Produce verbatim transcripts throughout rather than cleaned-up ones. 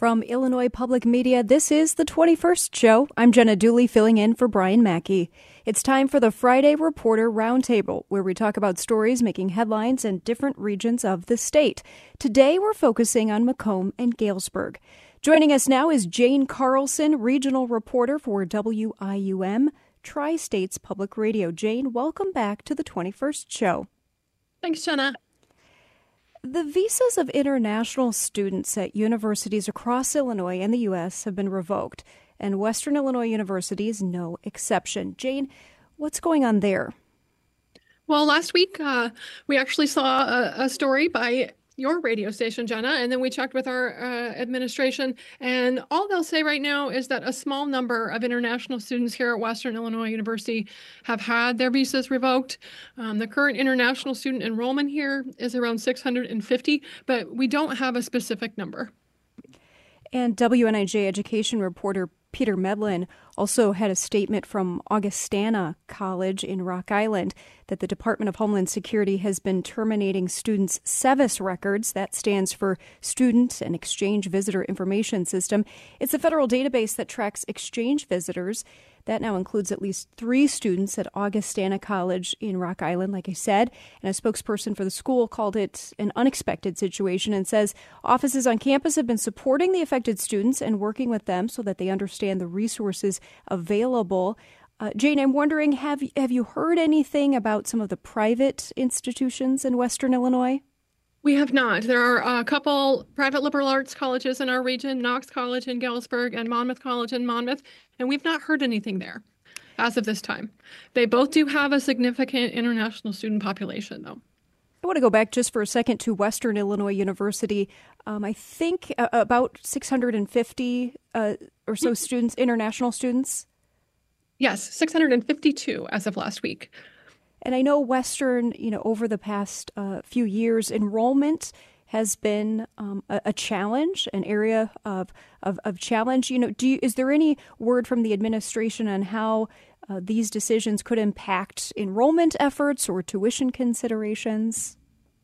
From Illinois Public Media, this is the twenty-first Show. I'm Jenna Dooley filling in for Brian Mackey. It's time for the Friday Reporter Roundtable, where we talk about stories making headlines in different regions of the state. Today, we're focusing on Macomb and Galesburg. Joining us now is Jane Carlson, regional reporter for W I U M, Tri-States Public Radio. Jane, welcome back to the twenty-first Show. Thanks, Jenna. The visas of international students at universities across Illinois and the U S have been revoked, and Western Illinois University is no exception. Jane, what's going on there? Well, last week uh, we actually saw a, a story by your radio station, Jenna, and then we checked with our uh, administration, and all they'll say right now is that a small number of international students here at Western Illinois University have had their visas revoked. Um, the current international student enrollment here is around six hundred fifty, but we don't have a specific number. And W N I J education reporter Peter Medlin also had a statement from Augustana College in Rock Island that the Department of Homeland Security has been terminating students' SEVIS records. That stands for Student and Exchange Visitor Information System. It's a federal database that tracks exchange visitors. That now includes at least three students at Augustana College in Rock Island, like I said. And a spokesperson for the school called it an unexpected situation and says offices on campus have been supporting the affected students and working with them so that they understand the resources available. Uh, Jane, I'm wondering, have, have you heard anything about some of the private institutions in Western Illinois? We have not. There are a couple private liberal arts colleges in our region, Knox College in Galesburg and Monmouth College in Monmouth, and we've not heard anything there as of this time. They both do have a significant international student population, though. I want to go back just for a second to Western Illinois University. Um, I think uh, about six hundred fifty uh, or so students, international students. Yes, six hundred fifty-two as of last week. And I know Western, you know, over the past uh, few years, enrollment has been um, a, a challenge, an area of, of, of challenge. You know, do you, is there any word from the administration on how uh, these decisions could impact enrollment efforts or tuition considerations?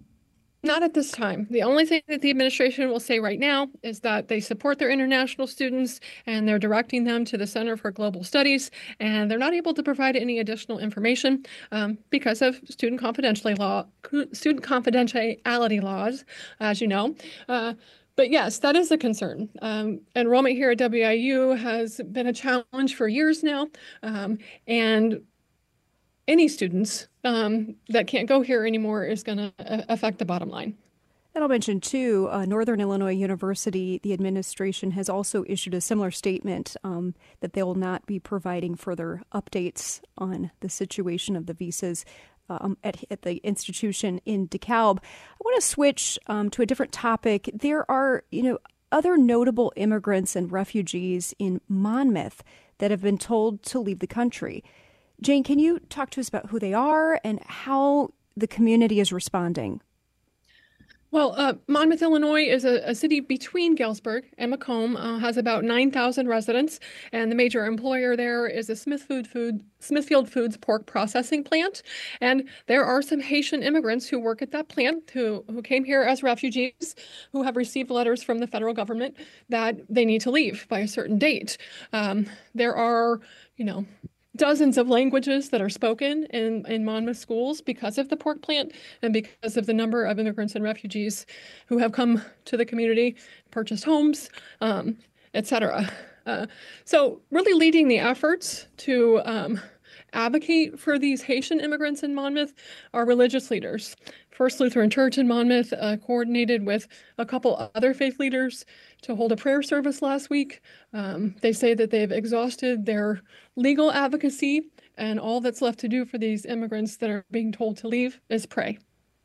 Not at this time. The only thing that the administration will say right now is that they support their international students and they're directing them to the Center for Global Studies, and they're not able to provide any additional information um, because of student confidentiality law, student confidentiality laws, as you know. Uh, But yes, that is a concern. Um, enrollment here at W I U has been a challenge for years now, um, and any students um, that can't go here anymore is going to affect the bottom line. And I'll mention, too, uh, Northern Illinois University, the administration has also issued a similar statement um, that they will not be providing further updates on the situation of the visas um, at, at the institution in DeKalb. I want to switch um, to a different topic. There are, you know, other notable immigrants and refugees in Monmouth that have been told to leave the country. Jane, can you talk to us about who they are and how the community is responding? Well, uh, Monmouth, Illinois is a, a city between Galesburg and Macomb, uh, has about nine thousand residents, and the major employer there is a Smithfield, Food, Smithfield Foods pork processing plant. And there are some Haitian immigrants who work at that plant who, who came here as refugees, who have received letters from the federal government that they need to leave by a certain date. Um, there are, you know, dozens of languages that are spoken in, in Monmouth schools because of the pork plant and because of the number of immigrants and refugees who have come to the community, purchased homes, um, et cetera. Uh, so really leading the efforts to um, advocate for these Haitian immigrants in Monmouth are religious leaders. First Lutheran Church in Monmouth uh, coordinated with a couple other faith leaders to hold a prayer service last week. Um, they say that they've exhausted their legal advocacy, and all that's left to do for these immigrants that are being told to leave is pray.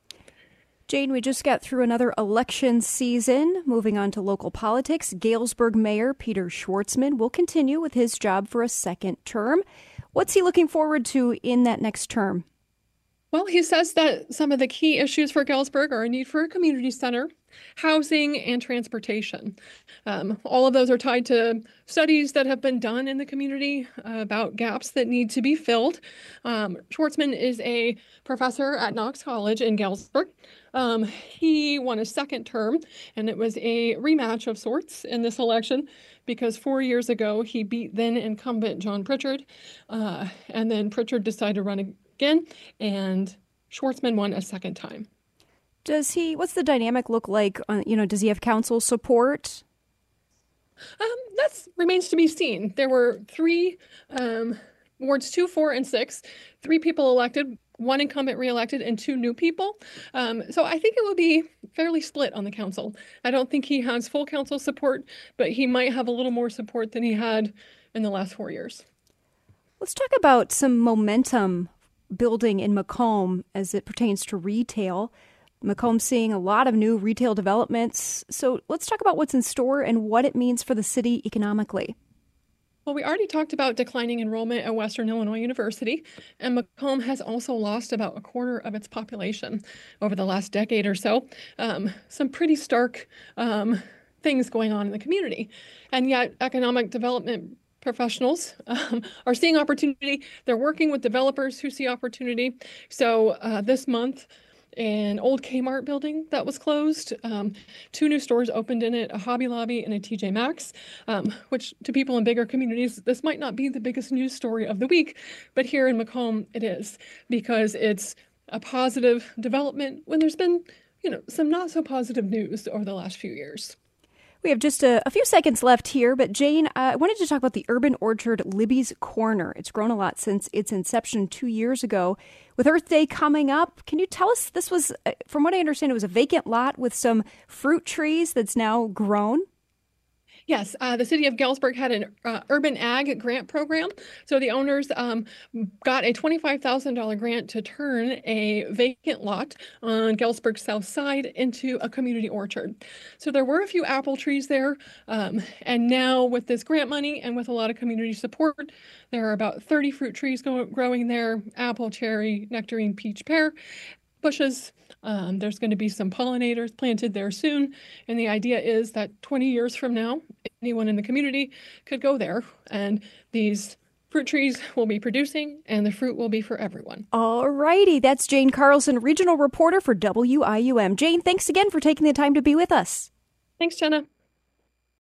Jane, we just got through another election season. Moving on to local politics, Galesburg Mayor Peter Schwartzman will continue with his job for a second term. What's he looking forward to in that next term? Well, he says that some of the key issues for Galesburg are a need for a community center, housing, and transportation. Um, all of those are tied to studies that have been done in the community uh, about gaps that need to be filled. Um, Schwartzman is a professor at Knox College in Galesburg. Um, he won a second term, and it was a rematch of sorts in this election because four years ago he beat then incumbent John Pritchard, uh, and then Pritchard decided to run again, and Schwartzman won a second time. Does he, what's the dynamic look like? On, you know, does he have council support? Um, that remains to be seen. There were three um, wards two, four, and six, three people elected, one incumbent reelected, and two new people. Um, so I think it will be fairly split on the council. I don't think he has full council support, but he might have a little more support than he had in the last four years. Let's talk about some momentum building in Macomb as it pertains to retail. Macomb's seeing a lot of new retail developments. So let's talk about what's in store and what it means for the city economically. Well, we already talked about declining enrollment at Western Illinois University, and Macomb has also lost about a quarter of its population over the last decade or so. Um, some pretty stark um, things going on in the community. And yet economic development professionals um, are seeing opportunity. They're working with developers who see opportunity. So uh, this month, an old Kmart building that was closed. Um, two new stores opened in it, a Hobby Lobby and a T J Maxx, um, which to people in bigger communities, this might not be the biggest news story of the week, but here in Macomb it is, because it's a positive development when there's been, you know, some not so positive news over the last few years. We have just a, a few seconds left here, but Jane, uh, I wanted to talk about the Urban Orchard Libby's Corner. It's grown a lot since its inception two years ago. With Earth Day coming up, can you tell us, this was, from what I understand, it was a vacant lot with some fruit trees that's now grown? Yes, uh, the city of Galesburg had an uh, urban ag grant program. So the owners um, got a twenty-five thousand dollars grant to turn a vacant lot on Galesburg's south side into a community orchard. So there were a few apple trees there. Um, and now with this grant money and with a lot of community support, there are about thirty fruit trees go- growing there: apple, cherry, nectarine, peach, pear bushes. Um, there's going to be some pollinators planted there soon. And the idea is that twenty years from now, anyone in the community could go there and these fruit trees will be producing and the fruit will be for everyone. All righty. That's Jane Carlson, regional reporter for W I U M. Jane, thanks again for taking the time to be with us. Thanks, Jenna.